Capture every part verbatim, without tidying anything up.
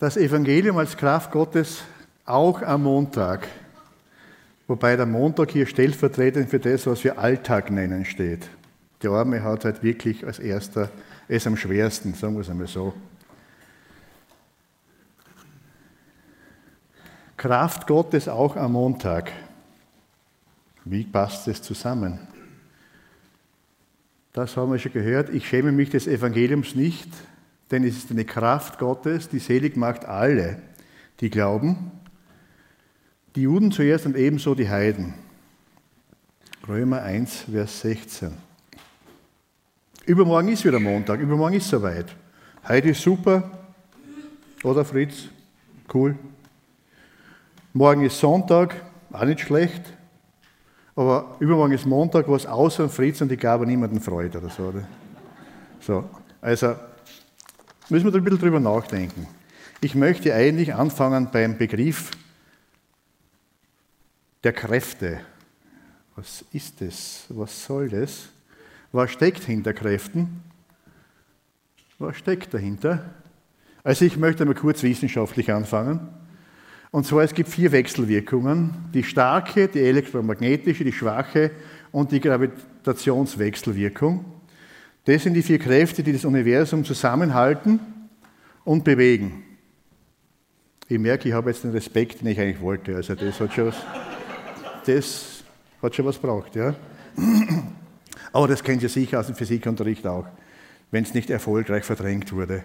Das Evangelium als Kraft Gottes auch am Montag, wobei der Montag hier stellvertretend für das, was wir Alltag nennen, steht. Der Arme hat halt wirklich als erster es am schwersten, sagen wir es einmal so. Kraft Gottes auch am Montag. Wie passt das zusammen? Das haben wir schon gehört. Ich schäme mich des Evangeliums nicht, denn es ist eine Kraft Gottes, die selig macht alle, die glauben. Die Juden zuerst und ebenso die Heiden. Römer eins, Vers sechzehn. Übermorgen ist wieder Montag, übermorgen ist soweit. Heute ist super, oder Fritz? Cool. Morgen ist Sonntag, auch nicht schlecht. Aber übermorgen ist Montag, was außer Fritz und die Gabe niemanden freut oder so. Oder? So, also müssen wir da ein bisschen drüber nachdenken. Ich möchte eigentlich anfangen beim Begriff der Kräfte. Was ist das? Was soll das? Was steckt hinter Kräften? Was steckt dahinter? Also ich möchte mal kurz wissenschaftlich anfangen. Und zwar, es gibt vier Wechselwirkungen. Die starke, die elektromagnetische, die schwache und die Gravitationswechselwirkung. Das sind die vier Kräfte, die das Universum zusammenhalten und bewegen. Ich merke, ich habe jetzt den Respekt, den ich eigentlich wollte. Also das hat schon was, das hat schon was gebraucht, ja. Aber das kennt ihr sicher aus dem Physikunterricht auch, wenn es nicht erfolgreich verdrängt wurde.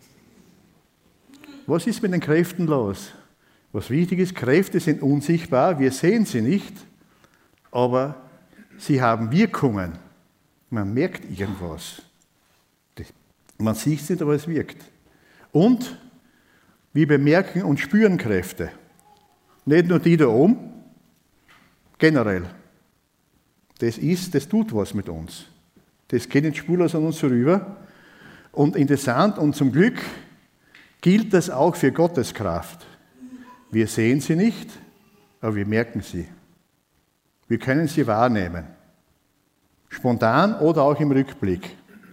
Was ist mit den Kräften los? Was wichtig ist, Kräfte sind unsichtbar, wir sehen sie nicht, aber sie haben Wirkungen. Man merkt irgendwas. Man sieht es nicht, aber es wirkt. Und wir bemerken und spüren Kräfte. Nicht nur die da oben, generell. Das ist, das tut was mit uns. Das geht nicht spurlos an uns vorüber. Und interessant und zum Glück gilt das auch für Gottes Kraft. Wir sehen sie nicht, aber wir merken sie. Wir können sie wahrnehmen. Spontan oder auch im Rückblick.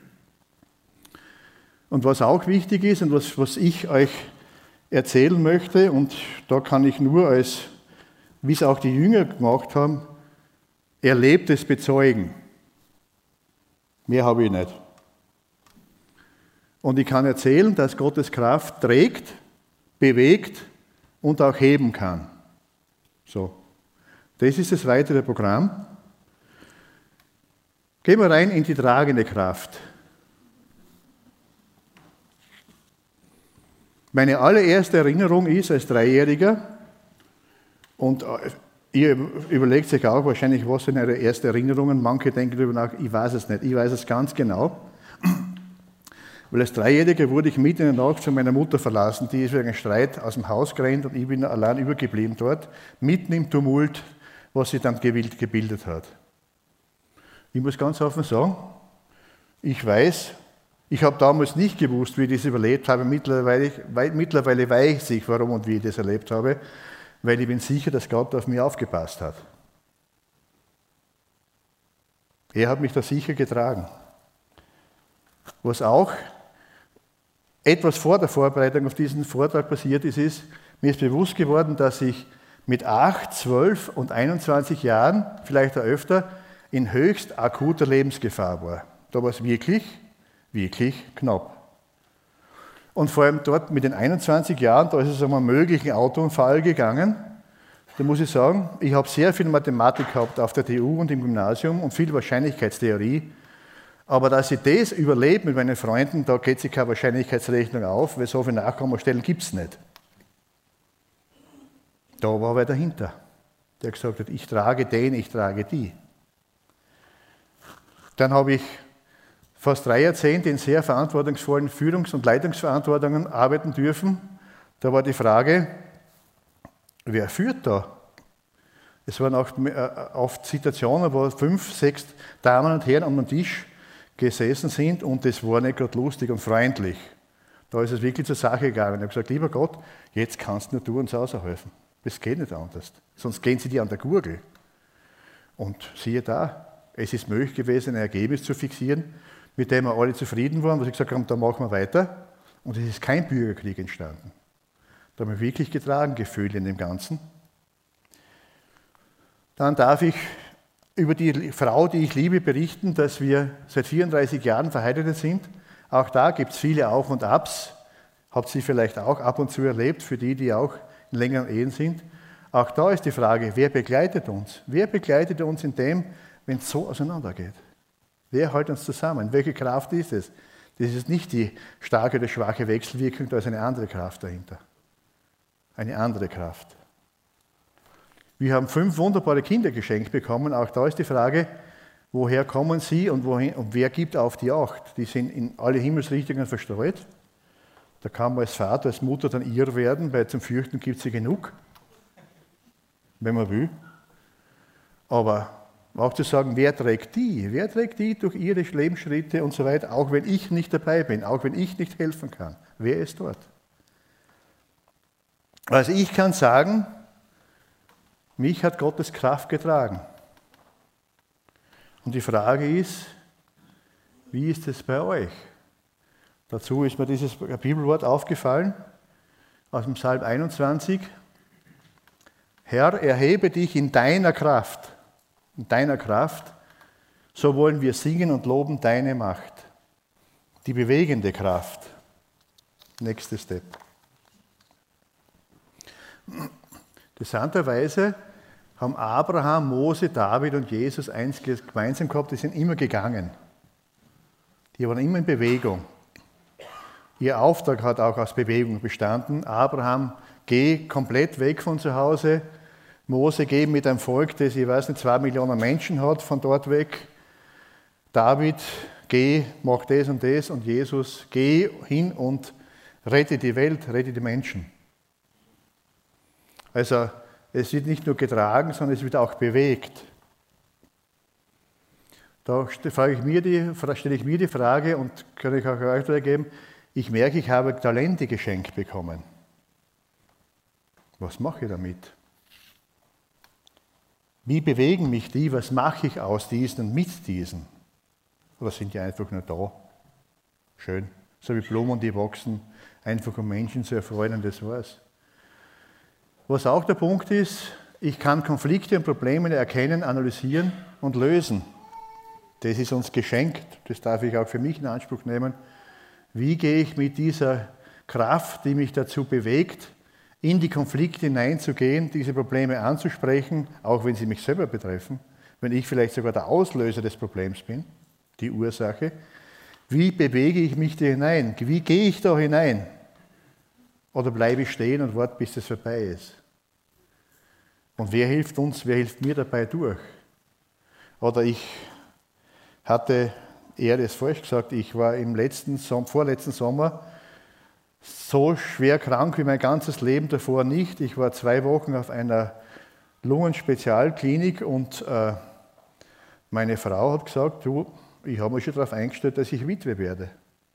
Und was auch wichtig ist und was, was ich euch erzählen möchte, und da kann ich nur als, wie es auch die Jünger gemacht haben, Erlebtes bezeugen. Mehr habe ich nicht. Und ich kann erzählen, dass Gottes Kraft trägt, bewegt und auch heben kann. So. Das ist das weitere Programm. Gehen wir rein in die tragende Kraft. Meine allererste Erinnerung ist als Dreijähriger, und ihr überlegt sich auch wahrscheinlich, was sind eure ersten Erinnerungen. Manche denken darüber nach, ich weiß es nicht. Ich weiß es ganz genau. Weil als Dreijähriger wurde ich mitten in der Nacht von meiner Mutter verlassen. Die ist wegen einem Streit aus dem Haus gerannt und ich bin allein übergeblieben dort, mitten im Tumult, was sich dann gebildet hat. Ich muss ganz offen sagen, ich weiß, ich habe damals nicht gewusst, wie ich das überlebt habe. Mittlerweile, mittlerweile weiß ich, warum und wie ich das erlebt habe, weil ich bin sicher, dass Gott auf mich aufgepasst hat. Er hat mich da sicher getragen. Was auch etwas vor der Vorbereitung auf diesen Vortrag passiert ist, ist, mir ist bewusst geworden, dass ich mit acht, zwölf und einundzwanzig Jahren, vielleicht auch öfter, in höchst akuter Lebensgefahr war. Da war es wirklich, wirklich knapp. Und vor allem dort mit den einundzwanzig Jahren, da ist es um einen möglichen Autounfall gegangen. Da muss ich sagen, ich habe sehr viel Mathematik gehabt auf der T U und im Gymnasium und viel Wahrscheinlichkeitstheorie. Aber dass ich das überlebe mit meinen Freunden, da geht sich keine Wahrscheinlichkeitsrechnung auf, weil so viele Nachkommastellen gibt es nicht. Da war wer dahinter, der gesagt hat, ich trage den, ich trage die. Dann habe ich fast drei Jahrzehnte in sehr verantwortungsvollen Führungs- und Leitungsverantwortungen arbeiten dürfen. Da war die Frage, wer führt da? Es waren auch oft Situationen, wo fünf, sechs Damen und Herren um den Tisch gesessen sind und das war nicht gerade lustig und freundlich. Da ist es wirklich zur Sache gegangen. Ich habe gesagt, lieber Gott, jetzt kannst nur du uns aushelfen. Das geht nicht anders. Sonst gehen sie dir an der Gurgel. Und siehe da, es ist möglich gewesen, ein Ergebnis zu fixieren, mit dem wir alle zufrieden waren, wo sie gesagt haben, da machen wir weiter. Und es ist kein Bürgerkrieg entstanden. Da habe ich mich wirklich getragen gefühlt in dem Ganzen. Dann darf ich über die Frau, die ich liebe, berichten, dass wir seit vierunddreißig Jahren verheiratet sind. Auch da gibt es viele Auf und Abs. Habt sie vielleicht auch ab und zu erlebt, für die, die auch in längeren Ehen sind. Auch da ist die Frage, wer begleitet uns? Wer begleitet uns in dem, wenn es so auseinandergeht? Wer hält uns zusammen? Welche Kraft ist es? Das ist nicht die starke oder schwache Wechselwirkung, da ist eine andere Kraft dahinter. Eine andere Kraft. Wir haben fünf wunderbare Kinder geschenkt bekommen. Auch da ist die Frage, woher kommen sie und, wohin, und wer gibt auf die Acht? Die sind in alle Himmelsrichtungen verstreut. Da kann man als Vater, als Mutter dann irr werden, weil zum Fürchten gibt es ja genug, wenn man will. Aber auch zu sagen, wer trägt die? Wer trägt die durch ihre Lebensschritte und so weiter, auch wenn ich nicht dabei bin, auch wenn ich nicht helfen kann. Wer ist dort? Also ich kann sagen, mich hat Gottes Kraft getragen. Und die Frage ist, wie ist es bei euch? Dazu ist mir dieses Bibelwort aufgefallen, aus dem Psalm einundzwanzig. Herr, erhebe dich in deiner Kraft, in deiner Kraft, so wollen wir singen und loben deine Macht. Die bewegende Kraft. Nächster Step. Interessanterweise haben Abraham, Mose, David und Jesus eins gemeinsam gehabt, die sind immer gegangen. Die waren immer in Bewegung. Ihr Auftrag hat auch aus Bewegung bestanden. Abraham, geh komplett weg von zu Hause. Mose, geh mit einem Volk, das, ich weiß nicht, zwei Millionen Menschen hat, von dort weg. David, geh, mach das und das. Und Jesus, geh hin und rette die Welt, rette die Menschen. Also, es wird nicht nur getragen, sondern es wird auch bewegt. Da frage ich mir die, stelle ich mir die Frage und kann ich auch euch geben, ich merke, ich habe Talente geschenkt bekommen. Was mache ich damit? Wie bewegen mich die? Was mache ich aus diesen und mit diesen? Oder sind die einfach nur da? Schön. So wie Blumen, die wachsen, einfach um Menschen zu erfreuen, und das war's. Was auch der Punkt ist, ich kann Konflikte und Probleme erkennen, analysieren und lösen. Das ist uns geschenkt, das darf ich auch für mich in Anspruch nehmen. Wie gehe ich mit dieser Kraft, die mich dazu bewegt, in die Konflikte hineinzugehen, diese Probleme anzusprechen, auch wenn sie mich selber betreffen, wenn ich vielleicht sogar der Auslöser des Problems bin, die Ursache. Wie bewege ich mich da hinein? Wie gehe ich da hinein? Oder bleibe ich stehen und warte, bis es vorbei ist? Und wer hilft uns, wer hilft mir dabei durch? Oder ich hatte, er hat es falsch gesagt, ich war im letzten, vorletzten Sommer so schwer krank wie mein ganzes Leben davor nicht. Ich war zwei Wochen auf einer Lungenspezialklinik und äh, meine Frau hat gesagt, du, ich habe mich schon darauf eingestellt, dass ich Witwe werde.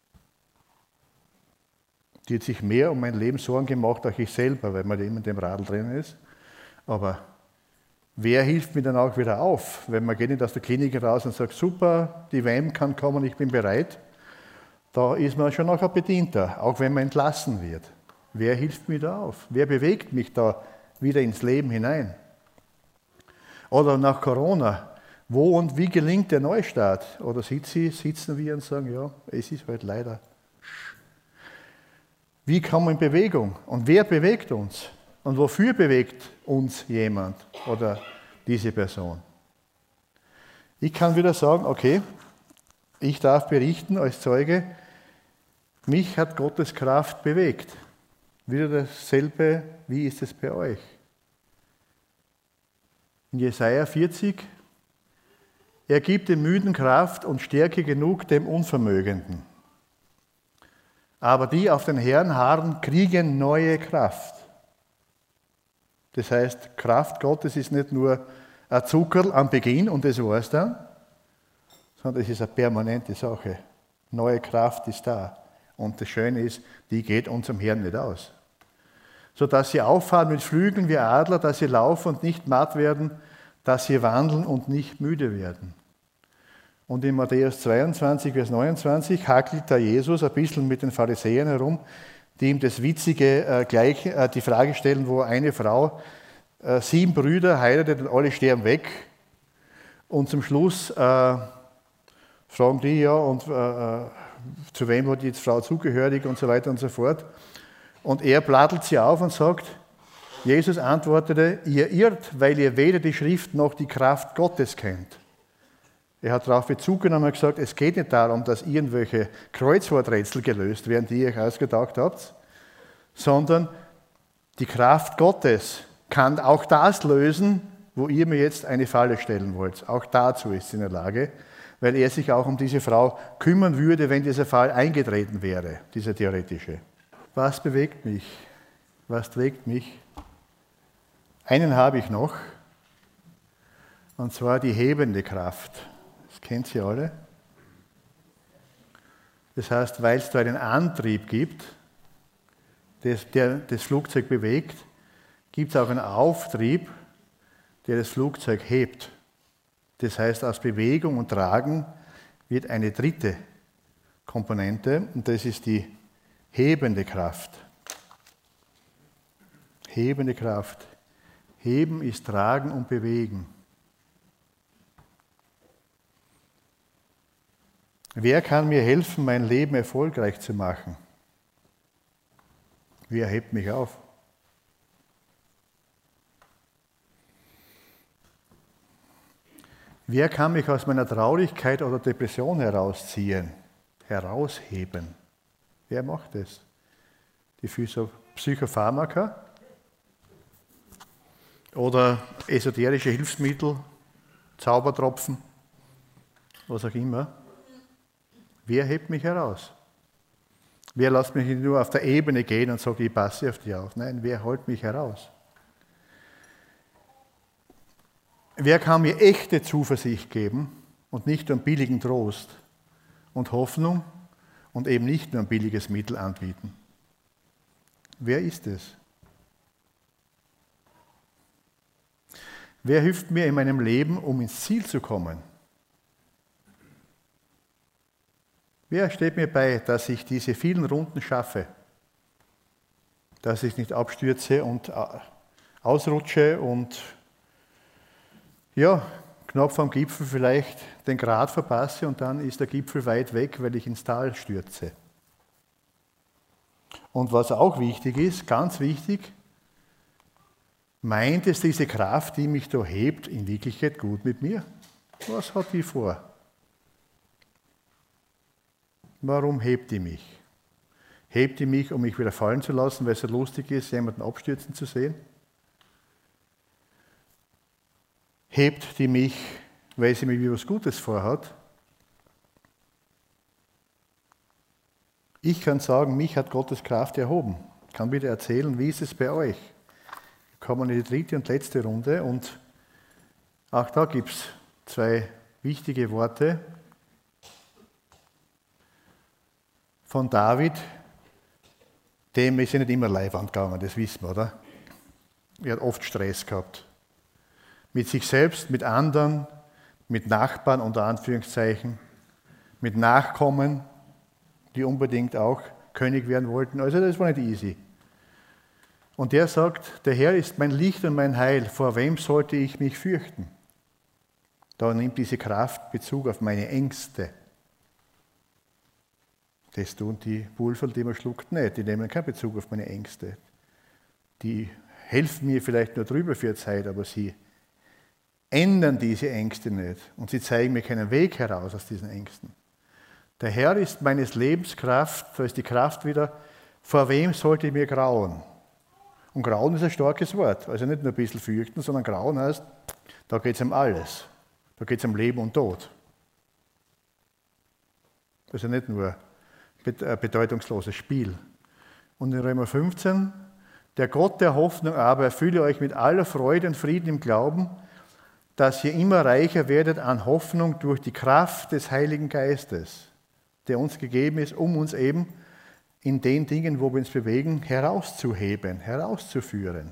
Die hat sich mehr um mein Leben Sorgen gemacht, als ich selber, weil man immer in dem Radl drin ist. Aber wer hilft mir dann auch wieder auf? Wenn man geht nicht aus der Klinik raus und sagt, super, die W M kann kommen, ich bin bereit. Da ist man schon noch ein Bedienter, auch wenn man entlassen wird. Wer hilft mir da auf? Wer bewegt mich da wieder ins Leben hinein? Oder nach Corona, wo und wie gelingt der Neustart? Oder sitzen wir und sagen, ja, es ist halt leider. Wie kommen wir in Bewegung? Und wer bewegt uns? Und wofür bewegt uns jemand oder diese Person? Ich kann wieder sagen, okay, ich darf berichten als Zeuge, mich hat Gottes Kraft bewegt. Wieder dasselbe, wie ist es bei euch? In Jesaja vierzig, er gibt dem Müden Kraft und Stärke genug dem Unvermögenden. Aber die auf den Herrn harren, kriegen neue Kraft. Das heißt, Kraft Gottes ist nicht nur ein Zuckerl am Beginn und das war's dann, sondern es ist eine permanente Sache. Neue Kraft ist da. Und das Schöne ist, die geht unserem Herrn nicht aus. Sodass sie auffahren mit Flügeln wie Adler, dass sie laufen und nicht matt werden, dass sie wandeln und nicht müde werden. Und in Matthäus zweiundzwanzig, Vers neunundzwanzig hackelt da Jesus ein bisschen mit den Pharisäern herum, die ihm das Witzige äh, gleich äh, die Frage stellen, wo eine Frau äh, sieben Brüder heiratet und alle sterben weg. Und zum Schluss äh, fragen die ja, und äh, zu wem hat die Frau zugehörig und so weiter und so fort. Und er plattelt sie auf und sagt, Jesus antwortete, ihr irrt, weil ihr weder die Schrift noch die Kraft Gottes kennt. Er hat darauf Bezug genommen und gesagt, es geht nicht darum, dass irgendwelche Kreuzworträtsel gelöst werden, die ihr euch ausgedacht habt, sondern die Kraft Gottes kann auch das lösen, wo ihr mir jetzt eine Falle stellen wollt. Auch dazu ist sie in der Lage, weil er sich auch um diese Frau kümmern würde, wenn dieser Fall eingetreten wäre, dieser theoretische. Was bewegt mich? Was trägt mich? Einen habe ich noch, und zwar die hebende Kraft. Das kennt ihr alle. Das heißt, weil es da einen Antrieb gibt, der das Flugzeug bewegt, gibt es auch einen Auftrieb, der das Flugzeug hebt. Das heißt, aus Bewegung und Tragen wird eine dritte Komponente, und das ist die hebende Kraft. Hebende Kraft. Heben ist Tragen und Bewegen. Wer kann mir helfen, mein Leben erfolgreich zu machen? Wer hebt mich auf? Wer kann mich aus meiner Traurigkeit oder Depression herausziehen, herausheben? Wer macht das? Die Psychopharmaka oder esoterische Hilfsmittel, Zaubertropfen, was auch immer. Wer hebt mich heraus? Wer lässt mich nicht nur auf der Ebene gehen und sagt, ich passe auf dich auf? Nein, wer holt mich heraus? Wer kann mir echte Zuversicht geben und nicht nur einen billigen Trost und Hoffnung und eben nicht nur ein billiges Mittel anbieten? Wer ist es? Wer hilft mir in meinem Leben, um ins Ziel zu kommen? Wer steht mir bei, dass ich diese vielen Runden schaffe? Dass ich nicht abstürze und ausrutsche und ja, knapp vom Gipfel vielleicht den Grat verpasse und dann ist der Gipfel weit weg, weil ich ins Tal stürze. Und was auch wichtig ist, ganz wichtig, meint es diese Kraft, die mich da hebt, in Wirklichkeit gut mit mir? Was hat die vor? Warum hebt die mich? Hebt die mich, um mich wieder fallen zu lassen, weil es so lustig ist, jemanden abstürzen zu sehen? Hebt die mich, weil sie mir etwas Gutes vorhat? Ich kann sagen, mich hat Gottes Kraft erhoben. Ich kann wieder erzählen, wie ist es bei euch? Wir kommen in die dritte und letzte Runde und auch da gibt es zwei wichtige Worte von David. Dem ist ja nicht immer Leiwand gegangen, das wissen wir, oder? Er hat oft Stress gehabt. Mit sich selbst, mit anderen, mit Nachbarn unter Anführungszeichen, mit Nachkommen, die unbedingt auch König werden wollten. Also das war nicht easy. Und der sagt, der Herr ist mein Licht und mein Heil, vor wem sollte ich mich fürchten? Da nimmt diese Kraft Bezug auf meine Ängste. Das tun die Pulver, die man schluckt, nicht. Die nehmen keinen Bezug auf meine Ängste. Die helfen mir vielleicht nur drüber für eine Zeit, aber sie ändern diese Ängste nicht. Und sie zeigen mir keinen Weg heraus aus diesen Ängsten. Der Herr ist meines Lebens Kraft, da ist die Kraft wieder, vor wem sollte ich mir grauen? Und grauen ist ein starkes Wort. Also nicht nur ein bisschen fürchten, sondern grauen heißt, da geht es um alles. Da geht es um Leben und Tod. Also nicht nur ein bedeutungsloses Spiel. Und in Römer fünfzehn, der Gott der Hoffnung aber erfülle euch mit aller Freude und Frieden im Glauben, dass ihr immer reicher werdet an Hoffnung durch die Kraft des Heiligen Geistes, der uns gegeben ist, um uns eben in den Dingen, wo wir uns bewegen, herauszuheben, herauszuführen.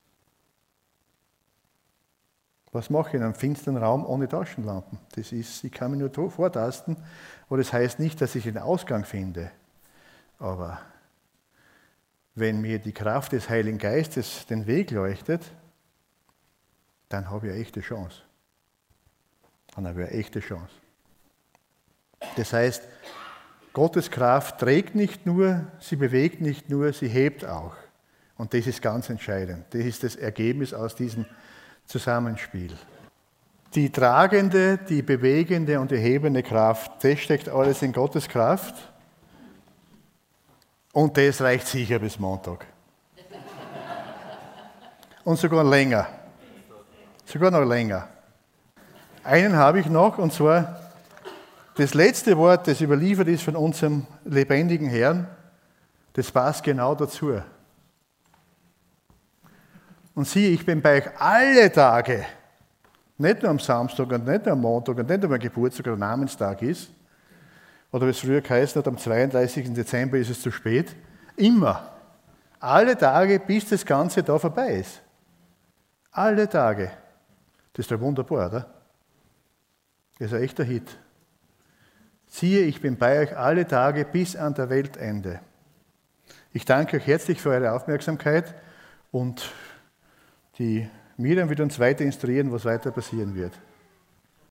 Was mache ich in einem finsteren Raum ohne Taschenlampen? Das ist, ich kann mich nur vortasten, aber das heißt nicht, dass ich einen Ausgang finde. Aber wenn mir die Kraft des Heiligen Geistes den Weg leuchtet, dann habe ich eine echte Chance. Dann habe ich eine echte Chance. Das heißt, Gottes Kraft trägt nicht nur, sie bewegt nicht nur, sie hebt auch. Und das ist ganz entscheidend. Das ist das Ergebnis aus diesem Zusammenspiel. Die tragende, die bewegende und die hebende Kraft, das steckt alles in Gottes Kraft. Und das reicht sicher bis Montag. Und sogar länger. Sogar noch länger. Einen habe ich noch, und zwar das letzte Wort, das überliefert ist von unserem lebendigen Herrn, das passt genau dazu. Und siehe, ich bin bei euch alle Tage, nicht nur am Samstag und nicht nur am Montag und nicht nur am Geburtstag oder Namenstag ist, oder wie es früher geheißen hat, am zweiunddreißigsten Dezember ist es zu spät, immer. Alle Tage, bis das Ganze da vorbei ist. Alle Tage. Das ist doch wunderbar, oder? Das ist ein echter Hit. Siehe, ich bin bei euch alle Tage bis an der Weltende. Ich danke euch herzlich für eure Aufmerksamkeit und die Miriam wird uns weiter instruieren, was weiter passieren wird.